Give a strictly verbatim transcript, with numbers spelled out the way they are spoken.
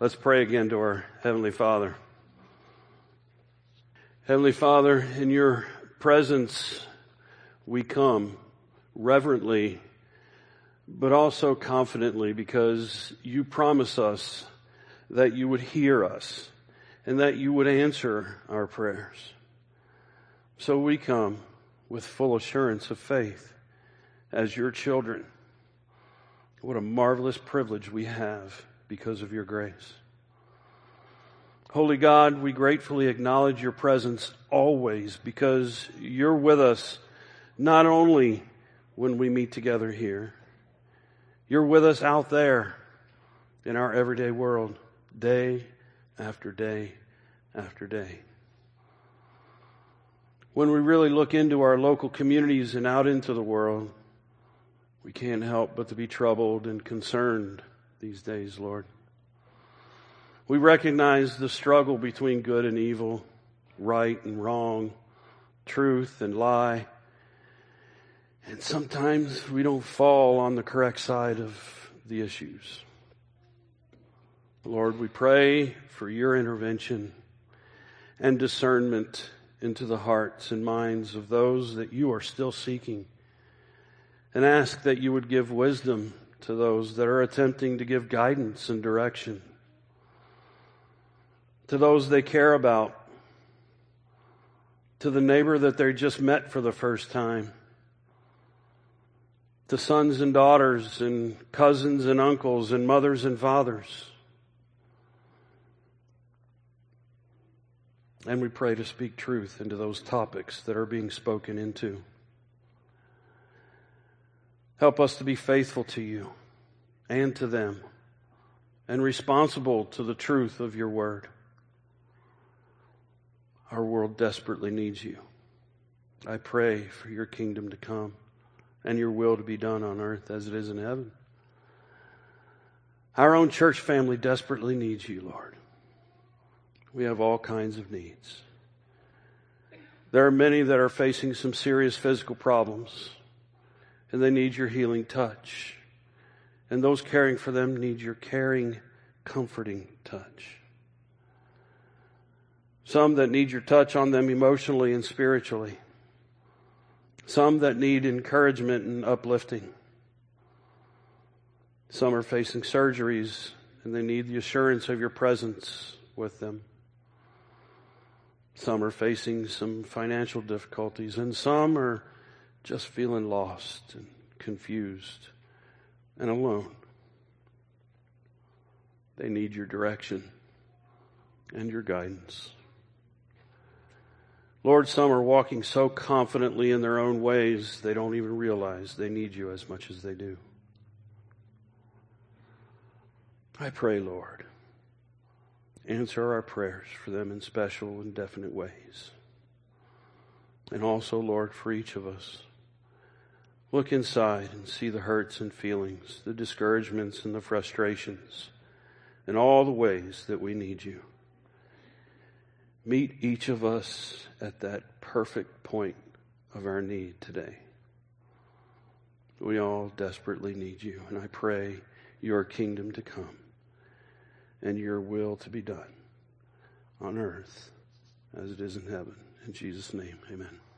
Let's pray again to our Heavenly Father. Heavenly Father, in your presence we come reverently, but also confidently, because you promise us that you would hear us and that you would answer our prayers. So we come with full assurance of faith as your children. What a marvelous privilege we have because of your grace. Holy God, we gratefully acknowledge your presence always, because you're with us not only when we meet together here. You're with us out there in our everyday world, day after day after day. When we really look into our local communities and out into the world, we can't help but to be troubled and concerned these days, Lord. We recognize the struggle between good and evil, right and wrong, truth and lie. And sometimes we don't fall on the correct side of the issues. Lord, we pray for your intervention and discernment into the hearts and minds of those that you are still seeking, and ask that you would give wisdom to those that are attempting to give guidance and direction to those they care about, to the neighbor that they just met for the first time, to sons and daughters and cousins and uncles and mothers and fathers. And we pray to speak truth into those topics that are being spoken into. Help us to be faithful to you and to them, and responsible to the truth of your word. Our world desperately needs you. I pray for your kingdom to come and your will to be done on earth as it is in heaven. Our own church family desperately needs you, Lord. We have all kinds of needs. There are many that are facing some serious physical problems, and they need your healing touch. And those caring for them need your caring, comforting touch. Some that need your touch on them emotionally and spiritually. Some that need encouragement and uplifting. Some are facing surgeries and they need the assurance of your presence with them. Some are facing some financial difficulties, and some are just feeling lost and confused and alone. They need your direction and your guidance. Lord, some are walking so confidently in their own ways they don't even realize they need you as much as they do. I pray, Lord, answer our prayers for them in special and definite ways. And also, Lord, for each of us, look inside and see the hurts and feelings, the discouragements and the frustrations, and all the ways that we need you. Meet each of us at that perfect point of our need today. We all desperately need you, and I pray your kingdom to come and your will to be done on earth as it is in heaven. In Jesus' name, amen.